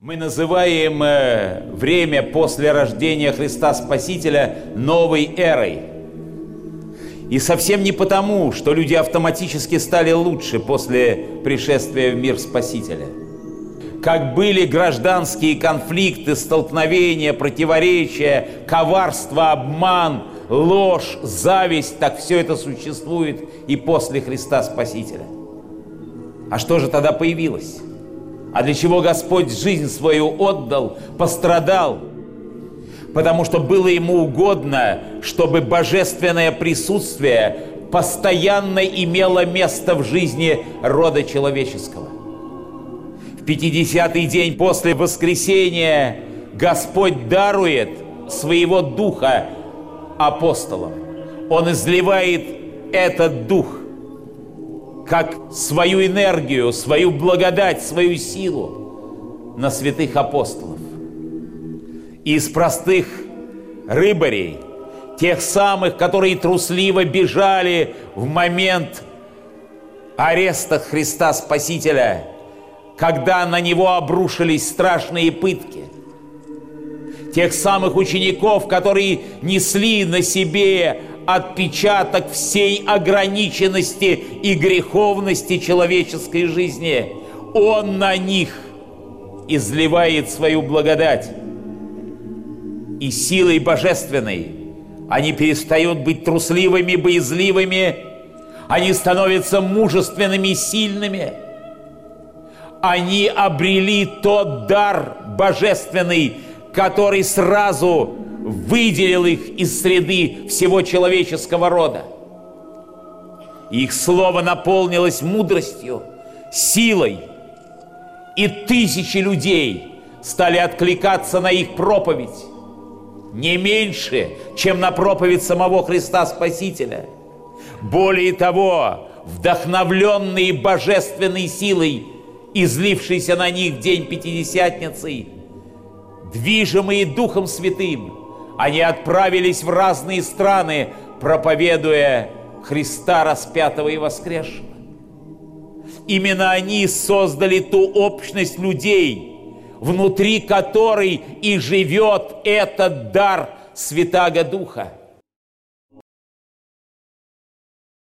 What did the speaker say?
Мы называем время после рождения Христа Спасителя новой эрой. И совсем не потому, что люди автоматически стали лучше после пришествия в мир Спасителя. Как были гражданские конфликты, столкновения, противоречия, коварство, обман, ложь, зависть, так все это существует и после Христа Спасителя. А что же тогда появилось? А для чего Господь жизнь свою отдал, пострадал? Потому что было Ему угодно, чтобы божественное присутствие постоянно имело место в жизни рода человеческого. В 50-й день после воскресения Господь дарует своего Духа апостолам. Он изливает этот Дух как свою энергию, свою благодать, свою силу на святых апостолов. И из простых рыбарей, тех самых, которые трусливо бежали в момент ареста Христа Спасителя, когда на Него обрушились страшные пытки, тех самых учеников, которые несли на себе отпечаток всей ограниченности и греховности человеческой жизни. Он на них изливает свою благодать. И силой божественной они перестают быть трусливыми, боязливыми, они становятся мужественными и сильными. Они обрели тот дар божественный, который сразу выделил их из среды всего человеческого рода. Их слово наполнилось мудростью, силой, и тысячи людей стали откликаться на их проповедь, не меньше, чем на проповедь самого Христа Спасителя. Более того, вдохновленные божественной силой, излившейся на них в день Пятидесятницы, движимые Духом Святым, они отправились в разные страны, проповедуя Христа распятого и воскресшего. Именно они создали ту общность людей, внутри которой и живет этот дар Святаго Духа.